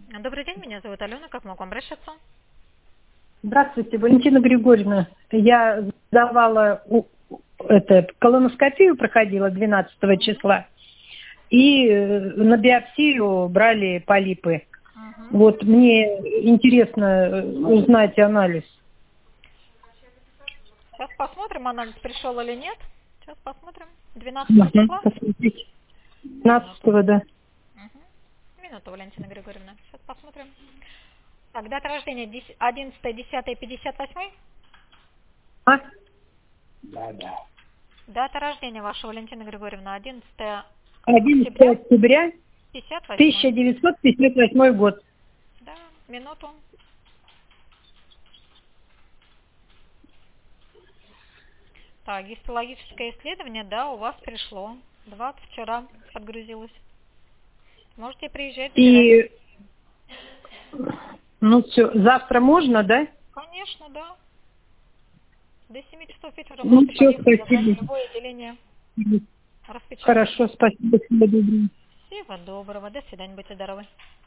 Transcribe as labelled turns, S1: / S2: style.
S1: Добрый день, меня зовут Алена. Как могу обращаться?
S2: Здравствуйте, Валентина Григорьевна. Я сдавала колоноскопию, проходила 12 числа, и на биопсию брали полипы.
S1: Угу.
S2: Вот мне интересно узнать анализ.
S1: Сейчас посмотрим, анализ пришел или нет. Сейчас посмотрим. 12
S2: Угу,
S1: числа?
S2: посмотрите.
S1: Минуту.
S2: 15, да.
S1: Угу. Минуту, Валентина Григорьевна. Сейчас посмотрим. Так, дата рождения 11.10.58.
S2: А?
S1: Дата рождения ваша, Валентина Григорьевна, 11
S2: 11
S1: октября
S2: октября
S1: 58.
S2: 1958 год.
S1: Да, минуту. Так, гистологическое исследование, да, у вас пришло. 20 вчера подгрузилось. Можете приезжать, забирать.
S2: И, ну все, завтра можно, да?
S1: Конечно, да. До 7 часов вечера
S2: Ну
S1: можете
S2: все,
S1: подъехать, забрать в
S2: спасибо.
S1: любое отделение, распечатать.
S2: Хорошо, спасибо. Всего доброго.
S1: Всего доброго. До свидания. Будьте здоровы.